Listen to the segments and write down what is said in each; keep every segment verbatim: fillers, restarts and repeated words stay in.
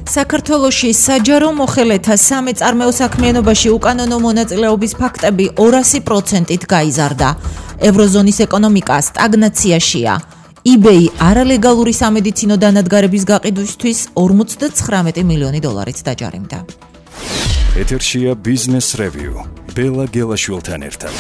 საქართველოში საჯარო მოხელეთა სამეწარმეო საქმიანობაში უკანონო მონაწილეობის ფაქტები ორასი პროცენტით გაიზარდა. ევროზონის ეკონომიკა სტაგნაციაშია. eBay არალეგალური სამედიცინო დანადგარების გაყიდვისთვის ორმოცდათხრამეტი მილიონი დოლარით დაჯარიმდა. ეთერშია ბიზნეს რევიუ. ბელა გელაშვილთან ერთად.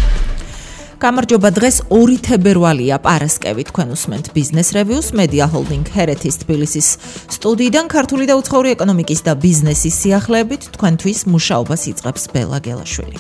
გამარჯობა, დღეს ორი თებერვალია, პარასკევი, თქვენ უსმენთ ბიზნეს რევიუს, მედია ჰოლდინგ ჰერეთის თბილისის სტუდიიდან ქართული და უცხოური ეკონომიკის და ბიზნესის სიახლეებით თქვენთვის მუშაობას იწყებს ბელა გელაშვილი.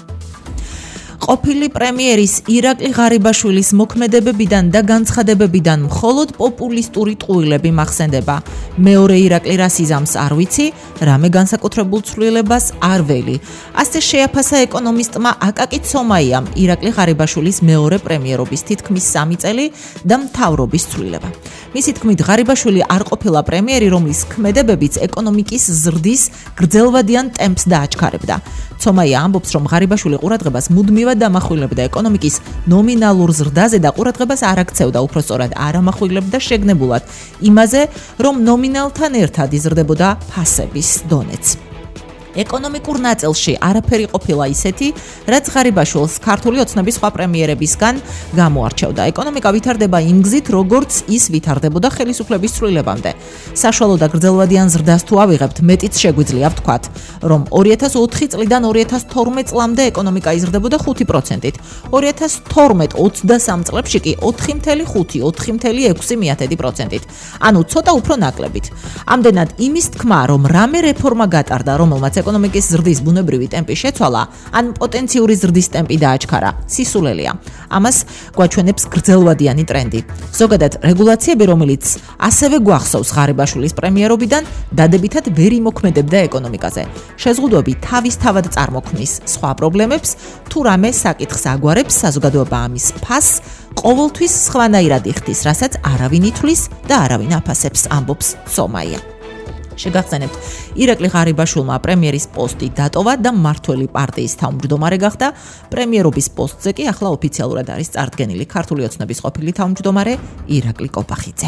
ყოფილი პრემიერის ირაკლი ღარიბაშვილის მოქმედებებიდან და განცხადებებიდან მხოლოდ პოპულისტური ტყუილები მახსენდება. მეორე ირაკლი რას იზამს არ ვიცი, რამე განსაკუთრებულ ცვლილებას არ ველი. ასე შეაფასა ეკონომისტმა აკაკი ცომაიამ ირაკლი ღარიბაშვილის მეორე პრემიერობის თითქმის სამი წელი და მთავრობის ცვლილება. მისი თქმით, ღარიბაშვილი არ ყოფილა პრემიერი, რომლის ქმედებებიც ეკონომიკის ზრდის გრძელვადიან ტემპს დააჩქარებდა. ცომაია ამბობს, რომ ღარიბაშვილი ყურადღებას მუდმივად დამახვილებდა ეკონომიკის ნომინალურ ზრდაზე და ყურადღებას არ აქცევდა, უпростоრად არ ამახვილებდა შეგნებულად იმაზე, რომ ნომინალთან ერთად იზრდებოდა ფასების დონეც. ეკონომიკურ ნაწილში არაფერი ყოფილა ისეთი, რაც ღარიბაშვილს ქართული ოცნების სხვა პრემიერებისგან გამოარჩევდა. ეკონომიკა ვითარდება იმ გზით, როგორც ის ვითარდებოდა ხელისუფლების ცვლილებამდე. საშუალო და გრძელვადიან ზრდას თუ ავიღებთ, მეტიც შეგვიძლია ვთქვათ, რომ ორი ათას ოთხი წლიდან ორი ათას თორმეტ წლამდე ეკონომიკა იზრდებოდა ხუთი პროცენტით. ორი ათას თორმეტ ოცდასამ წლებში კი ოთხი ათეული ხუთი ოთხი ათეული ექვსი პროცენტით. ანუ ცოტა უფრო ნაკლებით. ამდენად იმის თქმა, რომ რამე რეფორმა გატარდა, რომელმაც ეკონომიკის ზრდის ბუნებრივი ტემპი შეცვალა, ან პოტენციური ზრდის ტემპი დააჩქარა, სისულელია. ამას გვაჩვენებს გრძელვადიანი ტრენდი. ზოგადად, რეგულაციები, რომელიც ასევე გვახსოვს ღარიბაშვილის პრემიერობიდან, დადებითად ვერ იმოქმედებდა ეკონომიკაზე. შეზღუდვები თავისთავად წარმოქმნის სხვა პრობლემებს, თუ რამე საკითხს აგვარებს, საზოგადოება ამის ფასს ყოველთვის სხვანაირად იხდის, რასაც არავინ ითვლის და არავინ აფასებს, ამბობს ცომაია. შეგახსენებთ, ირაკლი ღარიბაშვილმა პრემიერის პოსტი დატოვა და მმართველი პარტიის თავმჯდომარე გახდა. პრემიერობის პოსტზე კი ახლა ოფიციალურად არის წარდგენილი ქართული ოცნების ყოფილი თავმჯდომარე ირაკლი კოპახიძე.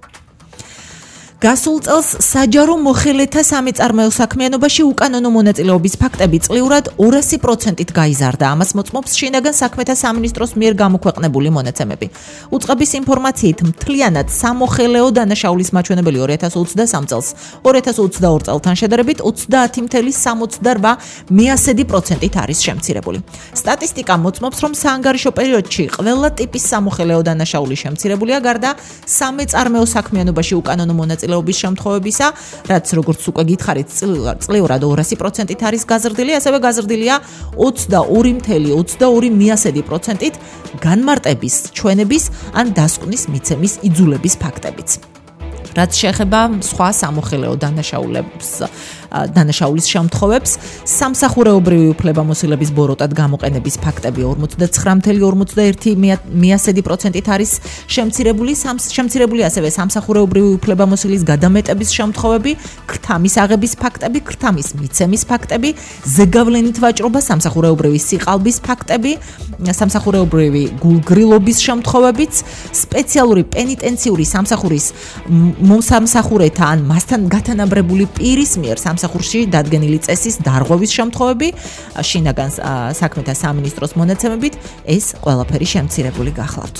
გასულ წელს საჯარო მოხელეთა სამეწარმეო საქმიანობაში უკანონო მონაწილეობის ფაქტები წლიურად ორასი პროცენტით გაიზარდა. ამას მოწმობს შინაგან საქმეთა სამინისტროს მიერ გამოქვეყნებული მონაცემები. უწყების ინფორმაციით, მთლიანად სამოხელეო დანაშაულის მაჩვენებელი ორი ათას ოცდასამ წელს ორი ათას ოცდაორ წელთან შედარებით ოცდაათი ათეული სამოცდარვა პროცენტით არის შემცირებული. სტატისტიკა მოწმობს, რომ საანგარიშო პერიოდში ყველა ტიპის სამოხელეო დანაშაული შემცირებულია, გარდა სამეწარმეო საქმიანობაში უკანონო მონაწილეობის ლეობის შემთხვევებისა, რაც როგორც უკვე გითხარით, წლიურად ორასი პროცენტით არის გაზრდილი, ასევე გაზრდილია ოცდაორი ათეული ოცდაორი პროცენტით განმარტების, ჩვენების ან დასკვნის მიცემის იძულების ფაქტებიც. რაც შეეხება სხვა სამოხელეო დანაშაულებს, დანაშაულის შემთხვევებს, სამსახურეობრივი უფლებამოსილების ბოროტად გამოყენების ფაქტები ორმოცდათხრამი ათეული ორმოცდაერთი პროცენტით არის შემცირებული, შემცირებული ასევე სამსახურეობრივი უფლებამოსილის გადამეტების შემთხვევები, ქრთამის აღების ფაქტები, ქრთამის მიცემის ფაქტები, ზეგავლენით ვაჭრობა, სამსახურეობრივი სიყალბის ფაქტები, სამსახურეობრივი გულგრილობის შემთხვევებიც, სპეციალური პენიტენციური სამსახურის მომსამსახურეთა ან მასთან გათანაბრებული პირის მიერ სამსახურში დადგენილი წესის დარღვევის შემთხვევები, შინაგან საქმეთა სამინისტროს მონაცემებით ეს ყველაფერი შემცირებული გახლავთ.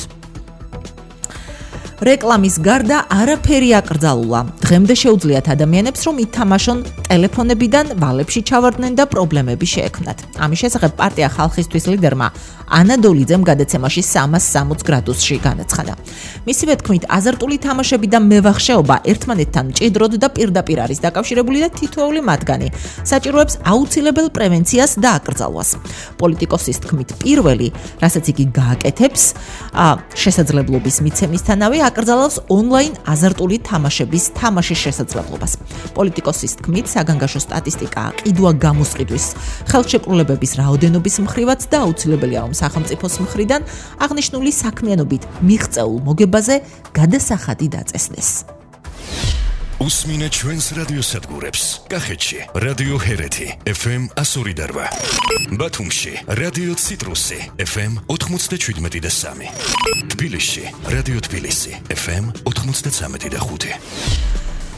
რეკლამის გარდა არაფერი აკრძალულა. დღემდე შეუძლიათ ადამიანებს, რომ ითამაშონ ტელეფონებიდან, ვალებში ჩავარდნენ და პრობლემები შეექმნათ. ამის შესახებ პარტია ხალხისთვის ლიდერმა ანა დოლიძემ გადაცემაში სამას სამოცი გრადუსში განაცხადა. მისივე თქმით, აზარტული თამაშები და მევახშეობა ერთმანეთთან მჭიდროდ და პირდაპირ არის დაკავშირებული და თითოეული მათგანი საჭიროებს აუცილებელ პრევენციას და აკრძალვას. პოლიტიკოსის თქმით, პირველი, რასაც იგი გააკეთებს, შესაძლებლობის მიცემისთანავე აკრძალავს ონლაინ აზარტული თამაშების თამაშის შესაძლებლობას. პოლიტიკოსის თქმით, საგანგაშო სტატისტიკა ყიდვა გამოსყიდვის ხელშეკრულებების რაოდენობის მხრივაც და აუცილებელია, რომ სახელმწიფოს მხრიდან აღნიშნული საქმიანობით მიღწეულ მოგებაზე გადასახადი დაწესდეს. უსმინეთ ჩვენს რადიოსადგურებს. კახეთში რადიო ჰერეთი ეფ ემ εκατო ორი და რვა, ბათუმში რადიო ციტრუსი ეფ ემ ოთხმოცდაშვიდმეტი და სამი, თბილისში რადიო თბილისი ეფ ემ ოთხმოცდაცამეტი და ხუთი.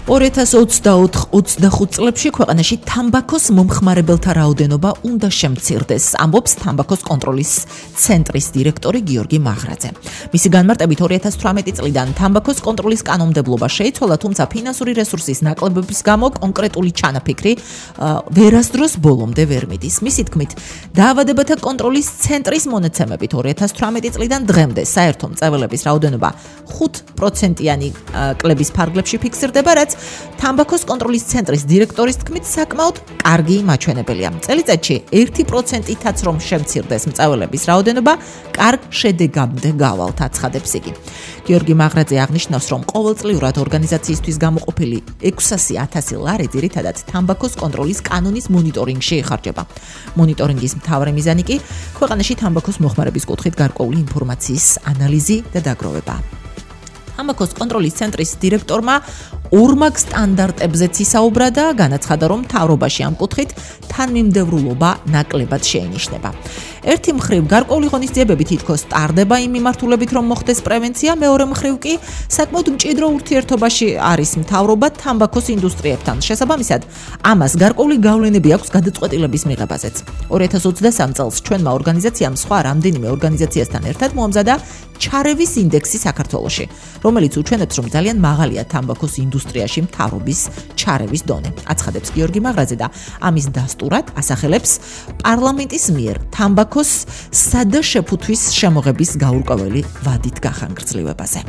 ორი ათას ოცდაოთხ ოცდახუთ წლებში ქვეყანაში თამბაქოს მომხმარებელთა რაოდენობა უნდა შემცირდეს, ამბობს თამბაქოს კონტროლის ცენტრის დირექტორი გიორგი მაღრაძე. მისი განმარტებით ორი ათას თვრამეტი წლიდან თამბაქოს კონტროლის კანონმდებლობა შეიცვალა, თუმცა ფინანსური რესურსის ნაკლებობის გამო კონკრეტული ჩანაფიქრი ვერასდროს ბოლომდე ვერ მიდის. მისი თქმით, დაავადებათა კონტროლის ცენტრის მონაცემებით ორი ათას თვრამეტი წლიდან დღემდე საერთო მწვერვალების რაოდენობა ხუთ პროცენტიანი კლების ფარგლებში ფიქსირდება, რაც თამბაქოს კონტროლის ცენტრის დირექტორის თქმით საკმაოდ კარგი მაჩვენებელია. წელიწადში ერთი პროცენტითაც რომ შემცირდეს მწვერვალების რაოდენობა, კარგ შედეგამდე გავალთ, აცხადებს იგი. გიორგი მაღრაძე აღნიშნავს, რომ ყოველწლიურად ორგანიზაციისთვის გამოყოფილი ექვსასი ათასი ლარი ძირითადად თამბაქოს კონტროლის კანონის მონიტორინგში იხარჯება. მონიტორინგის მთავარი მიზანი კი ქვეყანაში თამბაქოს მოხმარების კუთხით გარკვეული ინფორმაციის ანალიზი და დაგროვება. თამბაქოს კონტროლის ცენტრის დირექტორმა ორმაგ სტანდარტებზეც ისაუბრა და განაცხადა, რომ მთავრობაში ამ კუთხით თანმიმდევრულობა ნაკლებად შეინიშნება. ერთი მხრივ გარკვეული ღონისძიებები თითქოს ტარდება იმ მიმართულებით, რომ მოხდეს პრევენცია, მეორე მხრივ კი საკმაოდ მჭიდრო ურთიერთობაში არის მთავრობა თამბაქოს ინდუსტრიებთან. შესაბამისად, ამას გარკვეული გავლენები აქვს გადაწყვეტილების მიღებაზეც. ორი ათას ოცდასამ წელს ჩვენმა ორგანიზაციამ სხვა რამდენიმე ორგანიზაციასთან ერთად მოამზადა ჩარევის ინდექსი საქართველოში, რომელიც უჩვენებს, რომ ძალიან მაღალია თამბაქოს ინდუსტრიაში მთავრობის ჩარევის დონე. აცხადებს გიორგი მაღრაძე და ამის დასტურად ასახელებს პარლამენტის მიერ თამბაქოს სადა შეფუთვის შემოღების გაურკვეველი ვადით გახანგრძლივებაზე.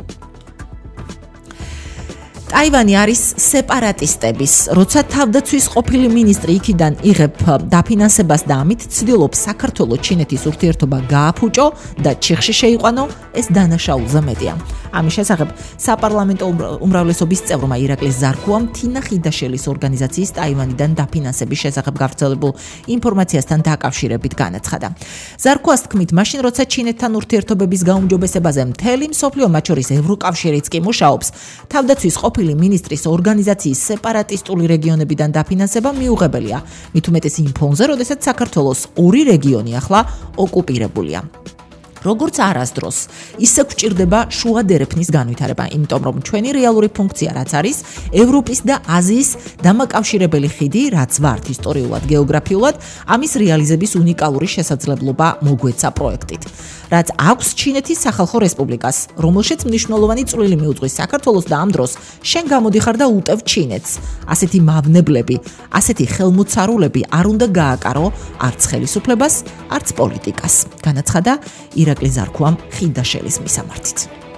ტაივანი არის სეპარატისტების, როცა თავდაცვის ყოფილი მინისტრი იქიდან იღებ დაფინანსებას და ამით ცდილობს საქართველოს ჩინეთის ურთიერთობა გააფუჭო და ჩიხში შეიყვანო, ეს დანაშაულზე მეტია. ამის შესახებ საპარლამენტო უმრავლესობის წევრმა ირაკლი ზარქუამ თინა ხიდაშელის ორგანიზაციის ტაივანიდან დაფინანსების შესახებ გავრცელებულ ინფორმაციასთან დაკავშირებით განაცხადა. ზარქუას თქმით, მაშინ როცა ჩინეთთან ურთიერთობების გაუმჯობესებაზე მთელი მსოფლიო, მათ შორის ევროკავშირიც კი მუშაობს, თავდაცვის ყოფილი მინისტრის ორგანიზაციის სეპარატისტული რეგიონებიდან დაფინანსება მიუღებელია, მით უმეტეს იმ ფონზე, როდესაც საქართველოს ორი რეგიონი ახლა ოკუპირებულია. როგორც არასდროს, ისე გვჭირდება შუა დერეფნის განვითარება, იმიტომ რომ ჩვენი რეალური ფუნქცია რაც არის, ევროპის და აზიის დამაკავშირებელი ხიდი, რაც ვართ ისტორიულად, გეოგრაფიულად, ამის რეალიზების უნიკალური შესაძლებლობა მოგვეცა პროექტით. რაც აქვს ჩინეთის სახალხო რესპუბლიკას, რომელშიც მნიშვნელოვანი წვლილი მიუძღვის საქართველოს და ამ დროს შენ გამოდიხარ და უტევ ჩინეთს. ასეთი მავნებლები, ასეთი ხელმოცარულები არ უნდა გააკარო არც ხელისუფლებას, არც პოლიტიკას. განაცხადა ირაკლი ზარქუამ ხიდაშელის მისამართით.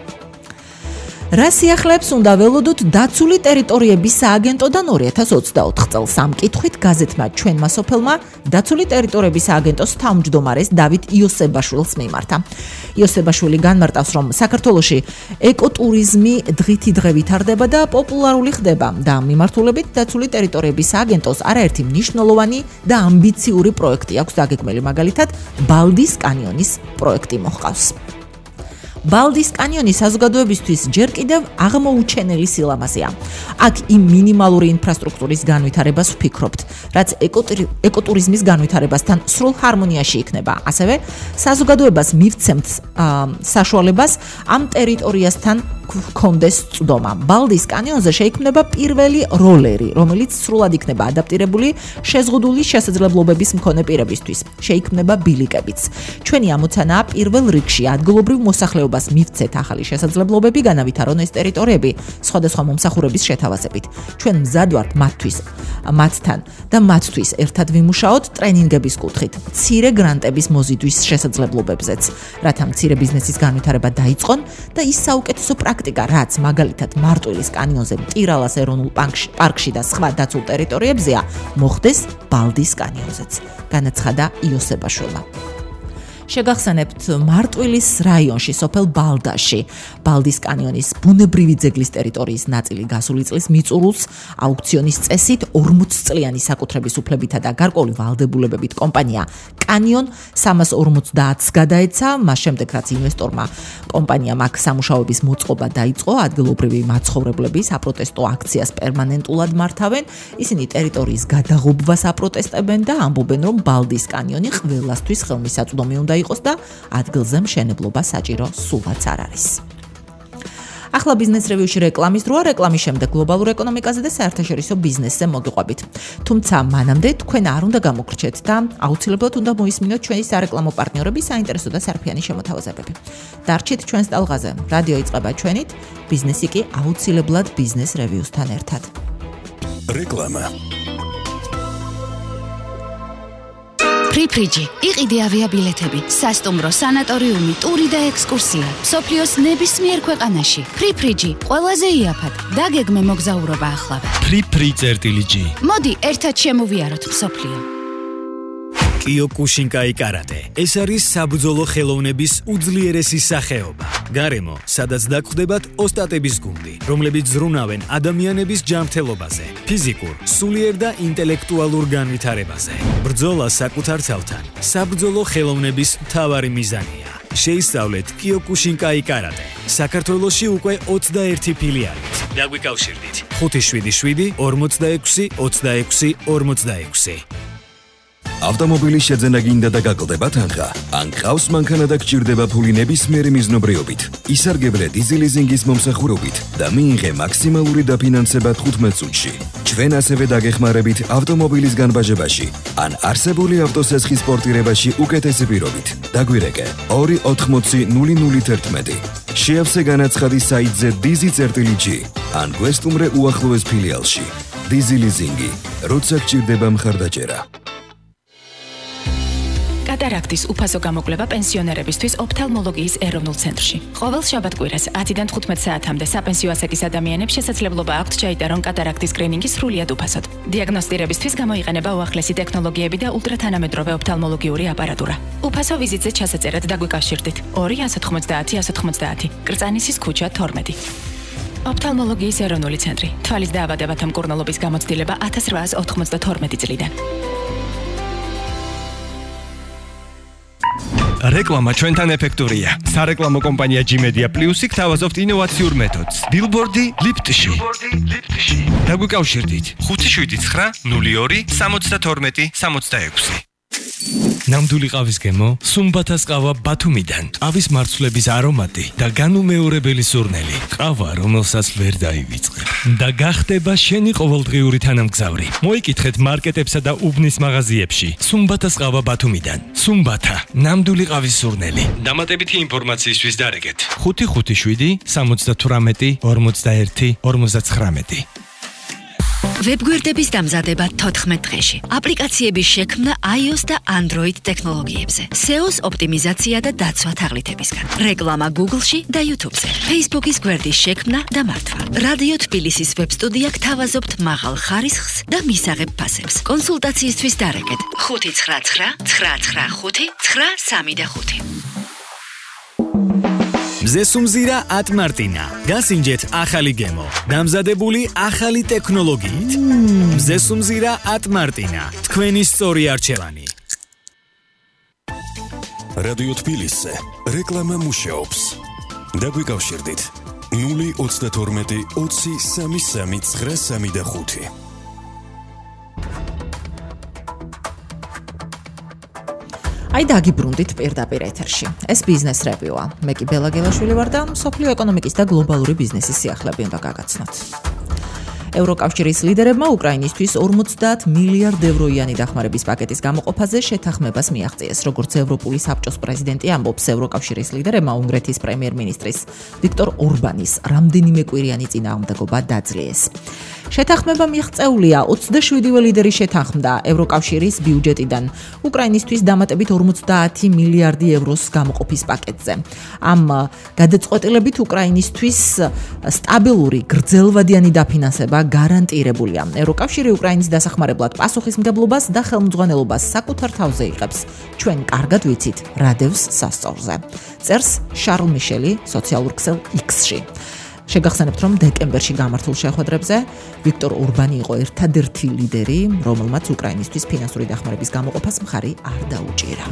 რა სიახლეებს უნდა ველოდოთ დაცული ტერიტორიების სააგენტოდან ორი ათას ოცდაოთხ წელს? ამ კითხვით გაზეთმა ჩვენმა სოფელმა დაცული ტერიტორიების სააგენტოს თავმჯდომარეს დავით იოსებაშვილს მიმართა. იოსებაშვილი განმარტავს, რომ საქართველოში ეკოტურიზმი დღითი დღე ვითარდება და პოპულარული ხდება და ამ მიმართულებით დაცული ტერიტორიების სააგენტოს არაერთი მნიშვნელოვანი და ამბიციური პროექტი აქვს დაგეგმილი, მაგალითად ბალდის კანიონის პროექტი მოჰყავს. ბალდის კანიონი საზოგადოებისთვის ჯერ კიდევ აღმოუჩენელი სილამაზეა. აქ იმ მინიმალური ინფრასტრუქტურის განვითარებას ვფიქრობთ, რაც ეკოტურიზმის განვითარებასთან სრულ ჰარმონიაში იქნება. ასევე საზოგადოებას მივცემთ საშუალებას ამ ტერიტორიასთან გქონდეს წვდომა. ბალდის კანიონზე შეიქმნება პირველი როლერი, რომელიც სრულად იქნება ადაპტირებული შეზღუდული შესაძლებლობების მქონე პირებისთვის. შეიქმნება ბილიკებიც. ჩვენი ამოცანაა პირველ რიგში ადგილობრივ მოსახლეობას მივცეთ ახალი შესაძლებლობები, განავითარონ ეს ტერიტორიები სხვადასხვა მომსახურების შეთავაზებით. ჩვენ მზად ვართ მათთვის, მათთან და მათთვის ერთად ვიმუშაოთ ტრენინგების კუთხით, მცირე გრანტების მოზიდვის შესაძლებლობებზეც, რათა მცირე ბიზნესის განვითარება დაიწყონ და ის საუკეთესო პრაქტიკა, რაც მაგალითად მარტვილის კანიონზე, მტირალას ეროვნულ პარკში და სხვა დაცულ ტერიტორიებზეა, მოხდეს ბალდის კანიონზეც. განაცხადა იოსებაშვილმა. შეგახსენებთ მარტვილის რაიონში, სოფელ ბალდაში, ბალდის კანიონის ბუნებრივი ძეგლის ტერიტორიის ნაწილი გასული წლის მიწურულს აუქციონის წესით ორმოც წლიანი საკუთრების უფლებითა და გარკვეული ვალდებულებებით კომპანია კანიონ სამას ორმოცდაათს გადაეცა, მას შემდეგ რაც ინვესტორმა კომპანიამ აქ სამუშაოების მოწყობა დაიწყო, ადგილობრივი მაცხოვრებლები საპროტესტო აქციას პერმანენტულად მართავენ, ისინი ტერიტორიის გადაღობვას აპროტესტებენ და ამბობენ, რომ ბალდის კანიონი ყველასთვის ხელმისაწვდომი უნდა იყოს და ადგილზე მშენებლობა საჭირო სულაც არ არის. ახლა ბიზნეს რევიუში რეკლამის დროა, რეკლამის შემდეგ გლობალურ ეკონომიკაზე და საერთაშორისო ბიზნესზე მოგიყვებით. თუმცა მანამდე თქვენ არ უნდა გამოგრჩეთ და აუცილებლად უნდა მოისმინოთ ჩვენი სარეკლამო პარტნიორების საინტერესო და სარფიანი შემოთავაზებები. დარჩით ჩვენს ტალღაზე. რადიო იწყება ჩვენით, ბიზნესი კი აუცილებლად ბიზნეს რევიუსთან ერთად. რეკლამა. ფრიფრიჯი, იყიდი ავიაბილეთები, სასტუმრო, სანატორიუმი, ტური და ექსკურსია. მსოფლიოს ნებისმიერ ქვეყანაში. ფრიფრიჯი, ყველაზე იაფად. დაგეგმე მოგზაურობა ახლა. ფრიფრი.ჟი. მოდი, ერთად შემოვიაროთ მსოფლიო. კიოკუშინკაი კარატე. ეს არის საბრძოლო ხელოვნების უძლიერესი სახეობა. გარემო, სადაც დაგხვდებათ ოსტატების გუნდი, რომლებიც ზრუნავენ ადამიანების ჯანმრთელობაზე, ფიზიკურ, სულიერ და ინტელექტუალურ განვითარებაზე. ბრძოლა საკუთარ ცალთან, საბრძოლო ხელოვნების მთავარი მიზანია. შეისწავლეთ კიოკუშინკაი კარატე. საქართველოში უკვე ოცდაერთი ფილიალით. დაგვიკავშირდით. ხუთი შვიდი შვიდი ორმოცდაექვსი ოცდაექვსი ორმოცდაექვსი. ავტომობილის შეძენა გინდა და გაკლდება თანხა? ან ყავს მანქანა და გჭირდება ფული ნებისმიერი მიზნობრიობით? ისარგებლე დიზელიზინგის მომსახურებით და მიიღე მაქსიმალური დაფინანსება თხუთმეტ წუთში. ჩვენ ასევე დაგეხმარებით ავტომობილის განბაჟებაში ან არსებული ავტოსესხის პორტირებაში უკეთესი პირობით. დაგვირეკე ორი ოთხმოცი ნული ნული თერთმეტი. შეავსე განაცხადი საიტზე dizi.gi ან გვესტუმრე უახლოეს ფილიალში. დიზელიზინგი, როცა გჭირდება მხარდაჭერა. კატარაქტის უფასო გამოკვლევა პენსიონერებისთვის ოფთალმოლოგიის ეროვნულ ცენტრში. ყოველ შაბათ-კვირას ათიდან თხუთმეტ საათამდე საპენსიო ასაკის ადამიანებს შესაძლებლობა აქვთ ჩაიტარონ კატარაქტის სკრინინგი სრულიად უფასოდ. დიაგნოსტირებისთვის გამოიყენება უახლესი ტექნოლოგიები და ულტრათანამედროვე ოფთალმოლოგიური აპარატურა. უფასო ვიზიტზე ჩასაწერად დაგვიკავშირდით. ორი ასი თხმოცდაათი ასი თხმოცდაათი კრწანისის ქუჩა თორმეტი. ოფთალმოლოგიის ეროვნული ცენტრი. თვალის დაავადებათა მკურნალობის გამოცდილება ათას რვაას ოთხმოცდათორმეტი წლიდან. რეკლამა ჩვენთან ეფექტურია. სარეკლამო კომპანია G Media Plus-ი გთავაზობთ ინოვაციურ მეთოდს. ბილბორდი ლიფტში. დაგვიკავშირდით. ხუთი შვიდი ცხრა ნული ორი სამოცდათორმეტი სამოცდაექვსი. ნამდვილი ყავის გემო, სუმბათას ყავა ბათუმიდან. ყავის მარცვლების არომატი და განუმეორებელი სურნელი. ყავა, რომელსაც ვერ დაივიწყებ. და გახდება შენი ყოველდღიური თანამგზავრი. მოიკითხეთ მარკეტებსა და უბნის მაღაზიებში. სუმბათას ყავა ბათუმიდან. სუმბათა, ნამდვილი ყავის სურნელი. დამატებითი ინფორმაციისთვის დარეგეთ. ხუთი ხუთი შვიდი სამოცდათვრამეტი ორმოცდაერთი ორმოცდაცხრამეტი. ვებგვერდების დამზადება თოთხმეტ დღეში. აპლიკაციების შექმნა iOS და Android ტექნოლოგიებზე. S E O-ს ოპტიმიზაცია და დაცვა თაღლითებისგან. რეკლამა Google-ში და YouTube-ზე. Facebook-ის გვერდის შექმნა და მართვა. რადიო თბილისის ვებსტუდია გთავაზობთ მაღალ ხარისხს და მისაღებ ფასებს. კონსულტაციისთვის დარეკეთ ხუთი ცხრა ცხრა ცხრა ცხრა ხუთი ცხრა სამი ხუთი. მზესუმზირა ატმარტინა. გასინჯეთ ახალი გემო. დამზადებული ახალი ტექნოლოგიით. მზესუმზირა ატმარტინა. თქვენი სწორი არჩევანი. რადიო თბილისზე რეკლამა მუშაობს. დაგვიკავშირდით ნული ოცდათორმეტი ოცი სამი სამი ცხრა სამი ხუთი. აი დაგიბრუნდით პირდაპირ ეთერში. ეს ბიზნეს რევიუა. მე კი ბელა გელაშვილი ვარ და მსოფლიო ეკონომიკის და გლობალური ბიზნესის სიახლეები უნდა გაგაცნოთ. ევროკავშირის ლიდერებმა უკრაინისთვის ორმოცდაათ მილიარდ ევროიანი დახმარების პაკეტის გამოყოფაზე შეთანხმებას მიაღწიეს. როგორც ევროპული საბჭოს პრეზიდენტი ამბობს, ევროკავშირის ლიდერებმა უნგრეთის პრემიერ-მინისტრის ვიქტორ ორბანის რამდენიმე კვირიანი წინააღმდეგობა დაძლიეს. შეთანხმება მიღწეულია ოცდაშვიდივე ლიდერი შეთანხმდა ევროკავშირის ბიუჯეტიდან უკრაინისთვის დამატებით ორმოცდაათი მილიარდი ევროს გამოყოფის პაკეტზე. ამ გადაწყვეტილებით უკრაინისთვის სტაბილური გრძელვადიანი დაფინანსება გარანტირებულია. ევროკავშირი უკრაინის დასახმარებლად პასუხისმგებლობას და ხელმძღვანელობას საკუთარ თავზე იღებს. ჩვენ კარგად ვიცით რადევს სასწორზე. წერს შარლ მიშელი სოციალურ ქსელ X-ში. შეგახსენებთ, რომ დეკემბერში გამართულ შეხვედრებზე ვიქტორ ორბანი იყო ერთადერთი ლიდერი, რომელმაც უკრაინისთვის ფინანსური დახმარების გამოყოფას მხარი არ დაუჭირა.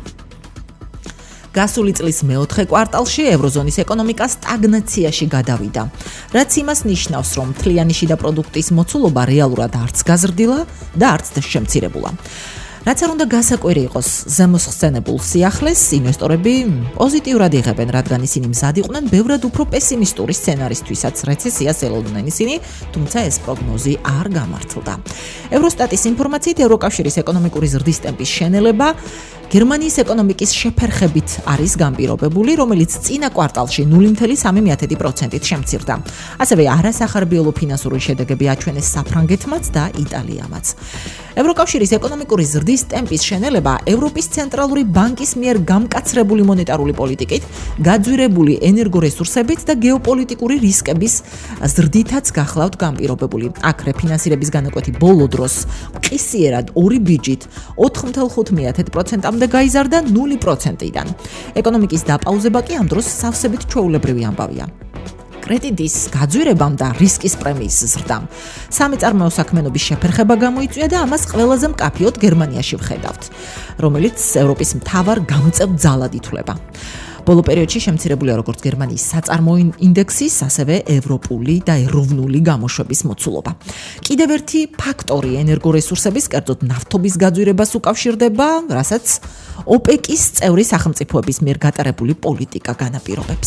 გასული წლის მეოთხე კვარტალში ევროზონის ეკონომიკა სტაგნაციაში გადავიდა, რაც იმას ნიშნავს, რომ მთლიანი შიდა პროდუქტის მოცულობა რეალურად არც გაზრდილა და არც შემცირებულა. რაც არ უნდა გასაკვირი იყოს ზემოსხსენებულ სიახლეს, ინვესტორები პოზიტიურად იღებენ, რადგან ისინი მზად იყვნენ ბევრად უფრო პესიმისტური სცენარისთვისაც რეცესიას ელოდნენ ისინი, თუმცა ეს პროგნოზი არ გამართლდა. ევროსტატის ინფორმაციით, ევროკავშირის ეკონომიკური ზრდის ტემპის შენელება გერმანიის ეკონომიკის შეფერხებით არის განპირობებული, რომელიც წინა კვარტალში ნული ფاصლე სამი პროცენტით შემცირდა. ასევე არასახარბიელო ფინანსური შედეგები აჩვენეს საფრანგეთმაც და იტალიამაც. ევროკავშირის ეკონომიკური ზრდის ტემპის შენელება ევროპის ცენტრალური ბანკის მიერ გამკაცრებული მონეტარული პოლიტიკით, გაძვირებული ენერგორესურსებით და გეოპოლიტიკური რისკების ზრდითაც გახლავთ განპირობებული. აქ რეფინანსირების განაკვეთი ბოლო დროს მყისიერად ორი ბიჯით ოთხ ხუთი პროცენტამდე გაიზარდა ნული პროცენტიდან. ეკონომიკის დაპაუზება კი ამ დროს სავსებით ჩვეულებრივი ამბავია. კრედიტის გაძვირებამ და რისკის პრემიის ზრდამ სამი წარმოო საქმიანობის შეფერხება გამოიწვია და ამას ყველაზე მკაფიოდ გერმანიაში ვხედავთ, რომელიც ევროპის მთავარ გამწევ ძალად ითვლება. ბოლო პერიოდში შემცირებულია როგორც გერმანიის საწარმოო ინდექსის, ასევე ევროპული და ეროვნული გამოშვების მოცულობა. კიდევ ერთი ფაქტორი ენერგორესურსების, კერძოდ ნავთობის გაძვირებას უკავშირდება, რასაც ოპეკის წევრი სახელმწიფოების მიერ გატარებული პოლიტიკა განაპირობებს.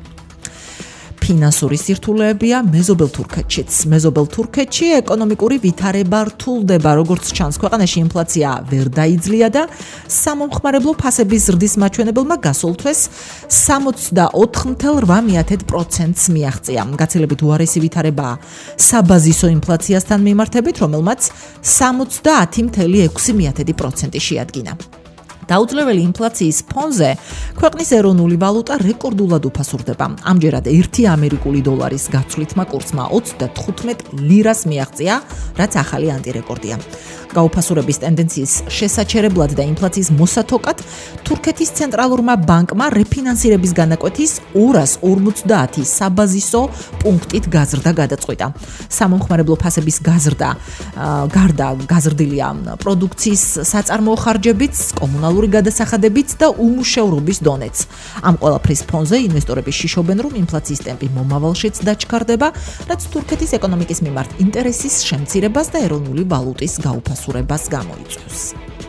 ფინანსური სირთულეებია მეზობელ თურქეთშიც. მეზობელ თურქეთში ეკონომიკური ვითარება რთულდება, როგორც ჩანს, ქვეყანაში ინფლაცია ვერ დაიძლია და სამომხმარებლო ფასების ზრდის მაჩვენებელმა გასულ თვეს სამოცდაოთხ ფاصლე რვა პროცენტს მიაღწია. გაცილებით უარესი ვითარებაა საბაზისო ინფლაციასთან მიმართებით, რომელმაც სამოცდაათი ფاصლე ექვსი პროცენტი შეადგინა. დაუძლეველი ინფლაციის ფონზე ქვეყნის ეროვნული ვალუტა რეკორდულად უფასურდება. ამჯერად ერთი ამერიკული დოლარის გაცვლითმა კურსმა ოცდათხუთმეტ ლირას მიაღწია, რაც ახალი ანტირეკორდია. გაუფასურების ტენდენციის შესაჩერებლად და ინფლაციის მოსათოკად თურქეთის ცენტრალურმა ბანკმა რეფინანსირების განაკვეთის ორას ორმოცდაათი საბაზისო პუნქტით გაზრდა გადაწყვიტა. სამომხმარებლო ფასების გაზრდა გარდა გაზრდილია პროდუქციის საწარმოო ხარჯებიც, კომუნალური გადასახადებიც და უმუშევრობის დონეც. ამ ყველაფრის ფონზე ინვესტორები შიშობენ, რომ ინფლაციის ტემპი მომავალშიც დაჩქარდება, რაც თურქეთის ეკონომიკის მიმართ ინტერესის შემცირებას და ეროვნული ვალუტის გაუფასურებას გამოიწვევს.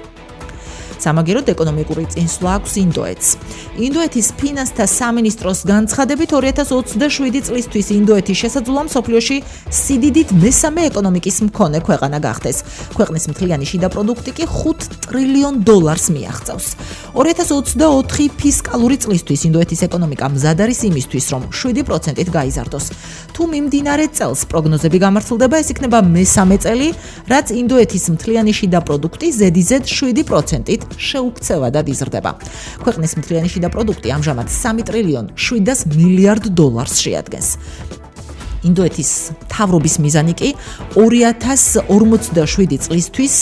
სამაგიეროდ ეკონომიკური წინსვლა აქვს ინდოეთს. ინდოეთის ფინანსთა სამინისტროს განცხადებით ორი ათას ოცდაშვიდი წლისთვის ინდოეთის შესაძლოა მსოფლიოში სიდიდით მესამე ეკონომიკის მქონე ქვეყანა გახდეს. ქვეყნის მთლიანი შიდა პროდუქტი კი ხუთ ტრილიონ დოლარს მიაღწევს. ორი ათას ოცდაოთხი ფისკალური წლისთვის ინდოეთის ეკონომიკა მზად არის იმისთვის, რომ შვიდი პროცენტით გაიზარდოს. თუ მიმდინარე წელს პროგნოზები გამართლდება, ეს იქნება მესამე წელი, რაც ინდოეთის მთლიანი შიდა პროდუქტი ზედიზედ შვიდი პროცენტით შეუქცევადად იზრდება. ქვეყნის მთლიანი შიდა პროდუქტი ამჟამად სამი ტრილიონ შვიდას მილიარდ დოლარს შეადგენს. ინდოეთის მთავრობის მიზანი კი ორი ათას ორმოცდაშვიდი წლისთვის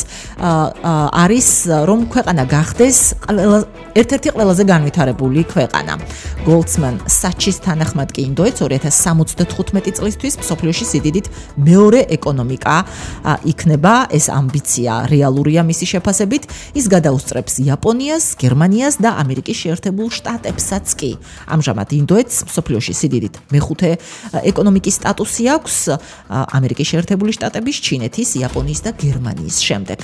არის, რომ ქვეყანა გახდეს ერთ-ერთი ყველაზე განვითარებული ქვეყანა. Goldman Sachs-ის თანახმად კი ინდოეთს ორი ათას სამოცდათხუთმეტი წლისთვის მსოფლიოში სიდიდით მეორე ეკონომიკა იქნება. ეს ამბიცია რეალურია მისი შეფასებით. ის გადაუსწრებს იაპონიას, გერმანიას და ამერიკის შეერთებულ შტატებსაც კი. ამჟამად ინდოეთს მსოფლიოში სიდიდით მეხუთე ეკონომიკის სტატუსი აქვს ამერიკის შეერთებული შტატების, ჩინეთის, იაპონიის და გერმანიის შემდეგ.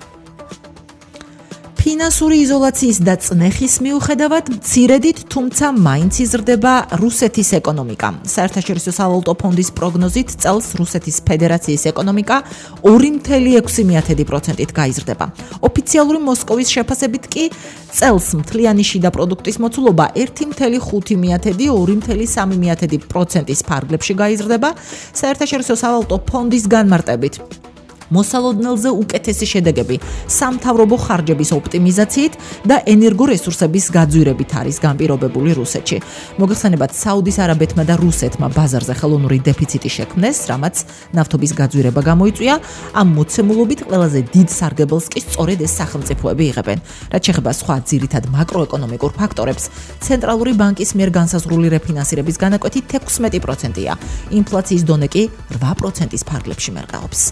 ფინანსური იზოლაციის და წნეხის მიუხედავად მცირედით, თუმცა მაინც იზრდება რუსეთის ეკონომიკა. საერთაშორისო სავალუტო ფონდის პროგნოზით წელს რუსეთის ფედერაციის ეკონომიკა ორი ფاصლე ექვსი პროცენტით გაიზრდება. ოფიციალური მოსკოვის შეფასებით კი წელს მთლიანი შიდა პროდუქტის მოცულობა ერთი ფاصლე ხუთი ორი ფاصლე სამი პროცენტის ფარგლებში გაიზრდება. საერთაშორისო სავალუტო ფონდის განმარტებით მოსალოდნელზე უკეთესი შედეგები სამთავრობო ხარჯების ოპტიმიზაციით და ენერგორესურსების გაძვირებით არის განპირობებული რუსეთში. მოგეხსენებათ, საუდის არაბეთმა და რუსეთმა ბაზარზე ხელოვნური დეფიციტი შექმნეს, რამაც ნავთობის გაძვირება გამოიწვია. ამ მოცემულობით ყველაზე დიდ სარგებელს კი სწორედ ეს სახელმწიფოები იღებენ. რაც შეეხება სხვა ძირითად მაკროეკონომიკურ ფაქტორებს, ცენტრალური ბანკის მიერ განსაზღვრული რეფინანსირების განაკვეთი თექვსმეტი პროცენტია. ინფლაციის დონე კი რვა პროცენტის ფარგლებში მერყეობს.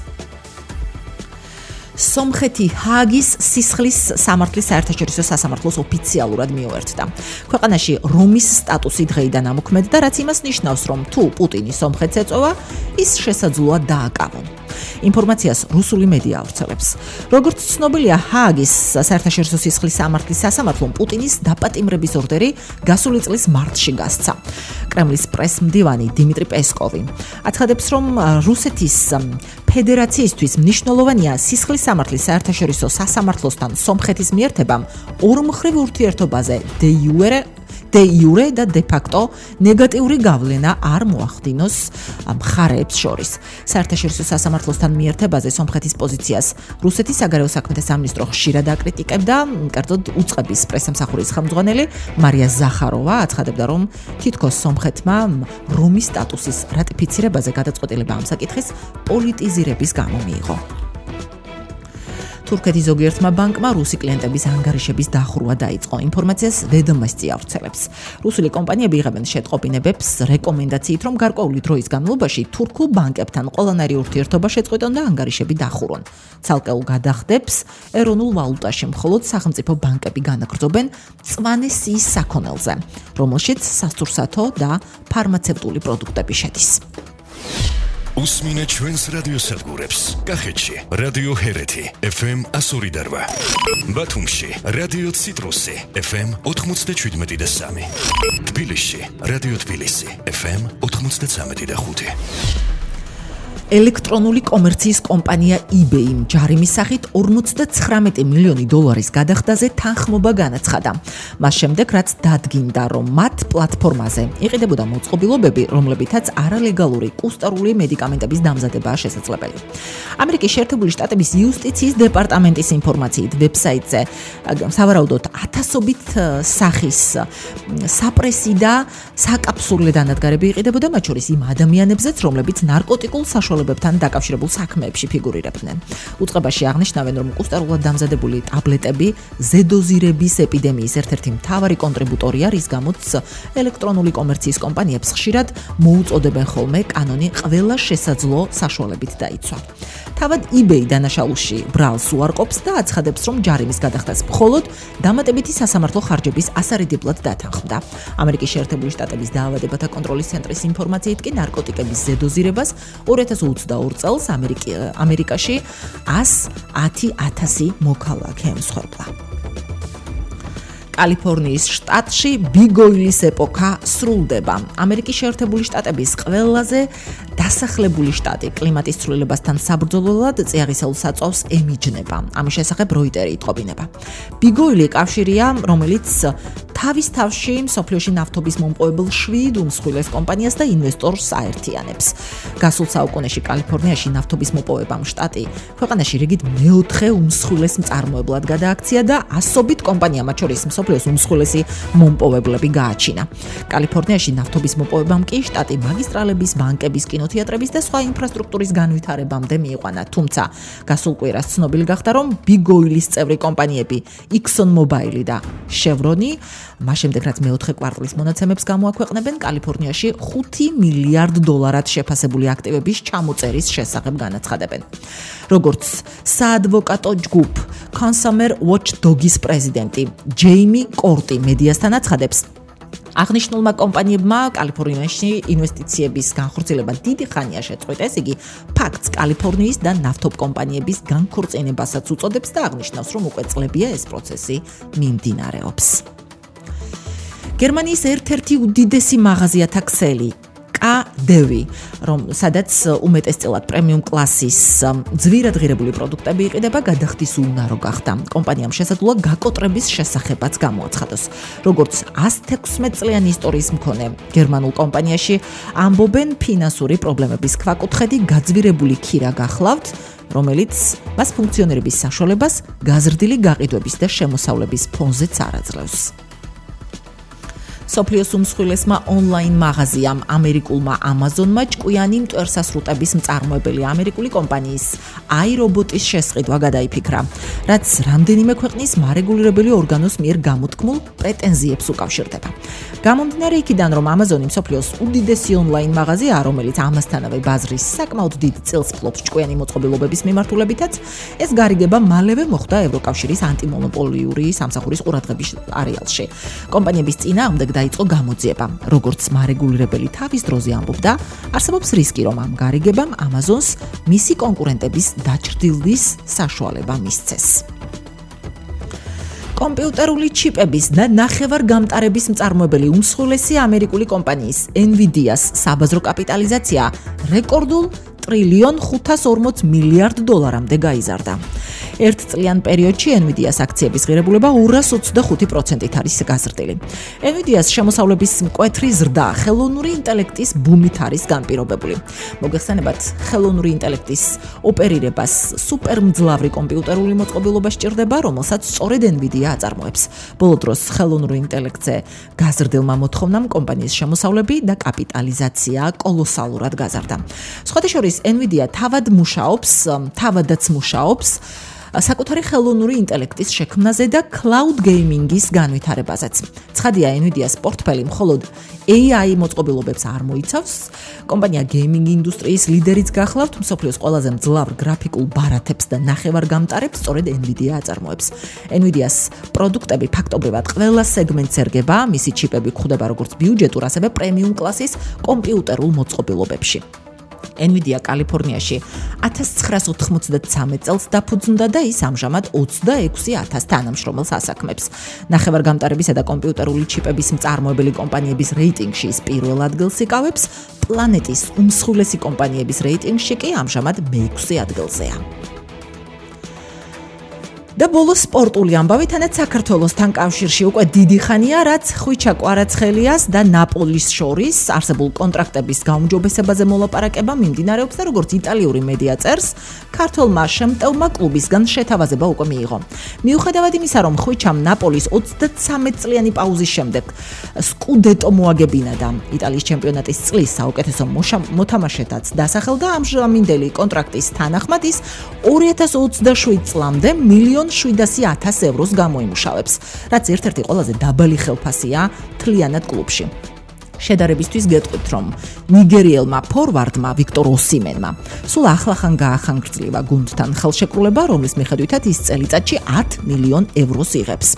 სომხეთი ჰააგის სისხლის სამართლის საერთაშორისო სასამართლოს ოფიციალურად მიუერთდა. ქვეყანაში რომის სტატუსი დღეიდან ამოქმედდა, რაც იმას ნიშნავს, რომ თუ პუტინი სომხეთს ეწოვა, ის შესაძლოა დააკავონ. ინფორმაციას რუსული მედია ავრცელებს. როგორც ცნობილია, ჰააგის საერთაშორისო სისხლის სამართლის სასამართლომ პუტინის დაპატიმრების ორდერი გასული წლის მარტში გასცა. კრემლის პრესმდივანი დიმიტრი პესკოვი აცხადებს, რომ რუსეთის ფედერაციისთვის მნიშვნელოვანია სისხლის სამართლის საერთაშორისო სასამართლოსთან სომხეთის მიერთებამ ორმხრივ ურთიერთობაზე დე იურე de jure და de facto ნეგატიური გავლენა არ მოახდინოს მხარეებს შორის. საერთაშორისო სასამართლოსთან მიერთებაზე სომხეთის პოზიციას რუსეთის საგარეო საქმეთა სამინისტრო ხშირად აკრიტიკებდა, კერძოდ უწყების პრესამსახურის ხელმძღვანელი მარია ზახაროვა აცხადებდა, რომ თითქოს სომხეთმა რომის სტატუსის რატიფიცირებაზე გადაწყვეტილება ამ საკითხის პოლიტიზირების გამო მიიღო. თურქეთის ზოგიერთმა ბანკმა რუსი კლიენტების ანგარიშების დახურვა დაიწყო. ინფორმაციას ვედომოსტი ავრცელებს. რუსული კომპანიები იღებენ შეტყობინებებს რეკომენდაციით, რომ გარკვეული დროის განმავლობაში თურქულ ბანკებთან ყველანაირი ურთიერთობა შეწყვეტონ და ანგარიშები დახურონ. ცალკეულ გადახდებს ეროვნულ ვალუტაში მხოლოდ სახელმწიფო ბანკები განაგრძობენ მწვანე სიის საქონელზე, რომელშიც სასტურსათო და ფარმაცევტული პროდუქტები შედის. უსმინე ჩვენს რადიოსადგურებს. კახეთში რადიო ჰერეთი ეფ ემ ასორი და რვა. ბათუმში რადიო ციტრუსი ეფ ემ ოთხმოცდაშვიდმეტი და სამი. თბილისში რადიო თბილისი ეფ ემ ოთხმოცდაცამეტი და ხუთი. ელექტრონული კომერციის კომპანია eBay ჯარიმის სახით ორმოცდაცხრამეტი მილიონი დოლარის გადახდაზე თანხმობა განაცხადა. მას შემდეგ, რაც დადგინდა, რომ მათ პლატფორმაზე იყიდებოდა მოწყობილობები, რომლებითაც არალეგალური კუსტარული მედიკამენტების დამზადებაა შესაძლებელი. ამერიკის შეერთებული შტატების იუსტიციის დეპარტამენტის ინფორმაციით, ვებსაიტზე სავარაუდოდ ათასობით სახის საპრესი და საკაფსულე დანადგარები იყიდებოდა, მათ შორის იმ ადამიანებზეც, რომლებიც ნარკოტიკულ საშუალებებთან დაკავშირებულ საქმეებში ფიგურირებდნენ. უწყებაში აღნიშნავენ, რომ კუსტარულად დამზადებული ტაბლეტები ზედოზირების ეპიდემიის ერთ-ერთი მთავარი კონტრიბუტორია, რის გამოც ელექტრონული კომერციის კომპანიებს ხშირად მოუწოდებენ ხოლმე კანონი ყველა შესაძლო საშუალებით დაიცვა. თავად eBay დანაშაულში ბრალს უარყოფს და აცხადებს, რომ ჯარიმის გადახდას მხოლოდ დამატებითი სასამართლო ხარჯების ასარიდებლად დათანხმდა. ამერიკის შეერთებული შტატების დაავადებათა კონტროლის ცენტრის ინფორმაციით კი ნარკოტიკების ზედოზირებას ორი ათას ოცდაორი წელს ამერიკაში ას ათი ათასი მოქალაქე ემსხვერპლა. კალიფორნიის შტატში ბიგოილის ეპოქა სრულდება. ამერიკის შეერთებული შტატების ყველაზე დასახლებული შტატი კლიმატის ცვლილებასთან საბრძოლველად წიაღისეულ საწვავს ემიჯნება. ამის შესახებ როიტერი იტყობინება. ბიგოილი კავშირია, რომელიც თავის თავში მსოფლიოში ნავთობის მომპოვებელ შვიდ უმსხვილეს კომპანიას და ინვესტორს აერთიანებს. გასულ საუკუნეში კალიფორნიაში ნავთობის მოპოვებამ შტატი ქვეყანაში რიგით მეოთხე უმსხვილეს მწარმოებლად გადააქცია და ასობით კომპანია, მათ შორის მსოფლიოს უმსხვილესი მომპოვებლები გააჩინა. კალიფორნიაში ნავთობის მოპოვებამ კი შტატი მაგისტრალების, ბანკების, კინოთეატრების და სხვა ინფრასტრუქტურის განვითარებამდე მიიყვანა. თუმცა გასულ კვირას ცნობილი გახდა, რომ ბიგოილის წევრი კომპანიები ExxonMobil და Chevron მას შემდეგ, რაც მეოთხე კვარტლის მონაცემებს გამოაქვეყნებენ, კალიფორნიაში ხუთი მილიარდ დოლარად შეფასებული აქტივების ჩამოწერის შესახებ განაცხადებენ. როგორც საადვოკატო ჯგუფ Consumer Watchdog-ის პრეზიდენტი ჯეიმი კორტი მედიასთან აცხადებს, აღნიშნულმა კომპანიებმა კალიფორნიაში ინვესტიციების განხორციელება დიდი ხანია შეწყვეტეს, იგი ფაქტს კალიფორნიის და ნავთობ კომპანიების განქორწინებასაც უწოდებს და აღნიშნავს, რომ უკვე წლებია ეს პროცესი მიმდინარეობს. გერმანიის ერთ-ერთი უდიდესი მაღაზიათა ქსელი კა-დევი, რომ სადაც უმეტესწილად პრემიუმ კლასის ძვირად ღირებული პროდუქტები იყიდება, გადახდის უნარო გახდა. კომპანიამ შესაძლოა გაკოტრების შესახებაც გამოაცხადოს. როგორც ას თექვსმეტ წლიანი ისტორიის მქონე გერმანულ კომპანიაში ამბობენ, ფინანსური პრობლემების ქვაკუთხედი გაძვირებული ქირა გახლავთ, რომელიც მას ფუნქციონირების საშუალებას გაზრდილი გაყიდვების და შემოსავლების ფონზეც არ აძლევს. სოფლიოს უმსხვილესმა ონლაინ მაღაზიამ ამერიკულმა ამაზონმა ჭკვიანი მტვერსასრუტების მწარმოებელი ამერიკული კომპანიის აირობოტის შესყიდვა გადაიფიქრა, რაც რამდენიმე ქვეყნის მარეგულირებელი ორგანოს მიერ გამოთქმულ პრეტენზიებს უკავშირდება. გამომდინარე იქიდან, რომ ამაზონი მსოფლიოს უდიდესი ონლაინ მაღაზიაა, რომელიც ამასთანავე ბაზრის საკმაოდ დიდ წილს ფლობს ჭკვიანი მოწყობილობების მიმართულებითაც, ეს გარიგება მალევე მოხდა ევროკავშირის ანტიმონოპოლიური სამსახურის ყურადღების არეალში. კომპანიების წინააღმდეგ დაიწყო გამოძიება. Როგორც მარეგულირებელი თავის დროზე ამბობდა, არსებობს რისკი, რომ ამ გარიგებამ Amazon-ს მისი კონკურენტების დაჭრდილვის საშუალება მისცეს. კომპიუტერული ჩიპების და ნახევარგამტარების მწარმოებელი უმსხვილესი ამერიკული კომპანიის Nvidia-ს საბაზრო კაპიტალიზაცია რეკორდულ ტრილიონ ხუთას ორმოც მილიარდ დოლარამდე გაიზარდა. ერთ წლიან პერიოდში Nvidia-ს აქციების ღირებულება ორას ოცდახუთი პროცენტით არის გაზრდილი. Nvidia-ს შემოსავლების მკვეთრი ზრდა ხელოვნური ინტელექტის ბუმით არის განპირობებული. მოგეხსენებათ, ხელოვნური ინტელექტის ოპერირებას სუპერმძლავრი კომპიუტერული მოწყობილობა სჭირდება, რომელსაც სწორედ Nvidia აწარმოებს. ბოლო დროს ხელოვნურ ინტელექტზე გაზრდილმა მოთხოვნამ კომპანიის შემოსავლები და კაპიტალიზაცია კოლოსალურად გაზარდა. სხვათა შორის Nvidia თავად მუშაობს, თავადაც მუშაობს საკუთარი ხელოვნური ინტელექტის შექმნაზე და cloud gaming-ის განვითარებაზეც. ცხადია, Nvidia-ს პორტფელი მხოლოდ A I მოწყობილობებს არ მოიცავს. კომპანია gaming ინდუსტრიის ლიდერიც გახლავთ, მსოფლიოს ყველაზე მძლავრ გრაფიკულ ბარათებს და ნახევარგამტარებს სწორედ Nvidia აწარმოებს. Nvidia-ს პროდუქტები ფაქტობრივად ყველა სეგმენტს ერგება, მისი ჩიპები გვხვდება როგორც ბიუჯეტურ, ასევე პრემიუმ კლასის კომპიუტერულ მოწყობილობებში. Nvidia კალიფორნიაში ათას ცხრაას ოთხმოცდათსამეტ წელს დაფუძნდა და ის ამჟამად ოცდაექვსი ათას თანამშრომელს ასაქმებს. ნახევარგამტარებისა და კომპიუტერული ჩიპების მწარმოებელი კომპანიების რეიტინგში ის პირველ ადგილს იკავებს, პლანეტის უმსხვილესი კომპანიების რეიტინგში კი ამჟამად მეექვსე ადგილზეა. და ბოლო სპორტული ამბავი თანაც საქართველოსთან კავშირში უკვე დიდი ხანია, რაც ხვიჩა კვარაცხელიას და ნაპოლის შორის არსებულ კონტრაქტების გაუმჯობესებაზე მოლაპარაკება მიმდინარეობს და როგორც იტალიური მედია წერს, ქართველმა შემტევმა კლუბისგან შეთავაზება უკვე მიიღო. მიუხედავად იმისა, რომ ხვიჩამ ნაპოლის ოცდათსამეტ წლიანი პაუზის შემდეგ სკუდეტო მოაგებინა და იტალიის ჩემპიონატის წლის საუკეთესო მოთამაშეთაც დასახელდა, ამჟამინდელი კონტრაქტის თანახმად ის ორი ათას ოცდაშვიდ წლამდე მილიონ შვიდასი ათას ევროს გამოიმუშავებს, რაც ერთ-ერთი ყველაზე დაბალი ხელფასია მთლიანად კლუბში. შედარებისთვის გეტყვით, რომ ნიგერიელმა ფორვარდმა ვიქტორ ოსიმენმა სულ ახლახან გაახანგრძლივა გუნდთან ხელშეკრულება, რომლის მიხედვითაც ის წელიწადში ათ მილიონ ევროს იღებს.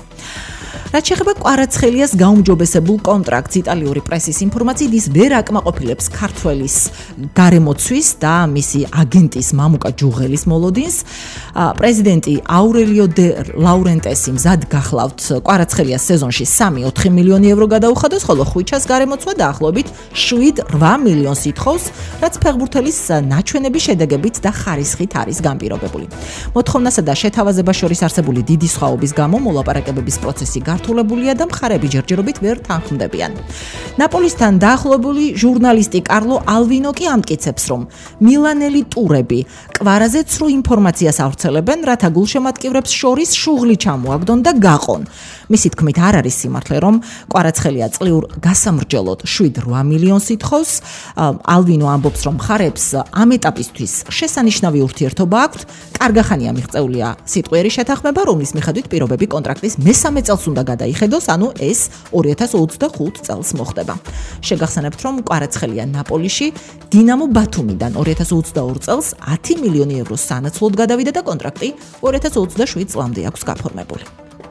რაც შეეხება კვარაცხელიას გაუმჯობესებულ კონტრაქტს, იტალიური პრესის ინფორმაციით ის ვერ აკმაყოფილებს ქართველის გარემოცვის და მისი აგენტის მამუკა ჯუღელის მოლოდინს. პრეზიდენტი აურელიო დე ლაურენტესი მზად გახლავთ კვარაცხელიას სეზონში სამი ოთხი მილიონი ევრო გადაუხადოს, ხოლო ხვიჩას გარემოცვა დაახლოებით შვიდ რვა მილიონს ითხოვს, რაც ფეხბურთელის ნაჩვენების შედეგებით და ხარისხით არის განპირობებული. მოთხოვნასა და შეთავაზებას შორის არსებული დიდი სხვაობის გამო მოლაპარაკებების პროცესი გართულებულია და მხარეები ჯერჯერობით ვერ თანხმდებიან. ნაპოლისთან დაახლოებული ჟურნალისტი კარლო ალვინო კი ამტკიცებს, რომ მილანელი ტურები კვარაზე ცრუ ინფორმაციას ავრცელებენ, რათა გულშემატკივრებს შორის შუღლი ჩამოაგდონ და გაყონ. მისი თქმით, არ არის სიმართლე, რომ კვარაცხელია წლიურ გასამრჯელოდ შვიდ რვა მილიონს ითხოვს. ალვინო ამბობს, რომ მხარეებს ამ ეტაპისთვის შესანიშნავი ურთიერთობა აქვთ. კარგახანია მიღწეულია სიტყვიერი შეთანხმება, რომლის მიხედვით პირობები კონტრაქტის მესამე წელს უნდა გადაიხედოს, ანუ ეს ორი ათას ოცდახუთ წელს მოხდება. შეგახსენებთ, რომ კვარაცხელია ნაპოლიში დინამო ბათუმიდან ორი ათას ოცდაორ წელს ათი მილიონი ევროს სანაცვლოდ გადავიდა და კონტრაქტი ორი ათას ოცდაშვიდ წლამდე აქვს გაფორმებული.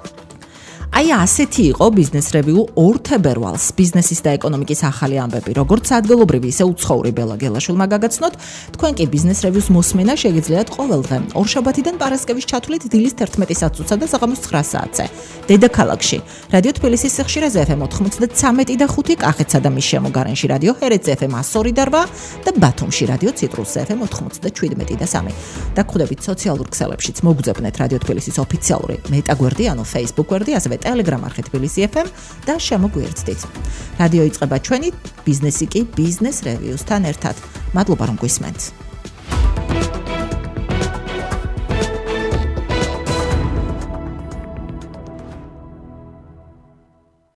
აი ასეთი იყო ბიზნეს რევიუ ორ თებერვალს, ბიზნესის და ეკონომიკის ახალი ამბები, როგორც ადგილობრივი, ისე უცხოური ბელა გელაშვილმა გაგაცნოთ. თქვენ კი ბიზნეს რევიუს მოსმენა შეგიძლიათ ყოველდღე ორშაბათიდან პარასკევის ჩათვლით დილის თერთმეტი საათსა და საღამოს ცხრა საათზე. დედაქალაქში რადიო თბილისის სიხშირეზე ეფ ემ ოთხმოცდათსამეტი და ხუთი, კახეთსა და მის შემოგარენში რადიო ჰერეთზე ეფ ემ εκατო ორი და რვა და ბათუმში რადიო ციტრუსზე ეფ ემ ოთხმოცდაჩვიდმეტი და სამი. და გხვდებით სოციალურ ქსელებშიც, მოგძებნეთ რადიო თბილისის ოფიციალური მეტაგვერდი, ანუ Facebook გვერდი, ასევე Telegram არხი თბილისი ეფ ემ და შემოგვიერთდით. რადიო იწყება ჩვენი ბიზნესი კი ბიზნეს რევიუსთან ერთად. მადლობა რომ გვისმენთ.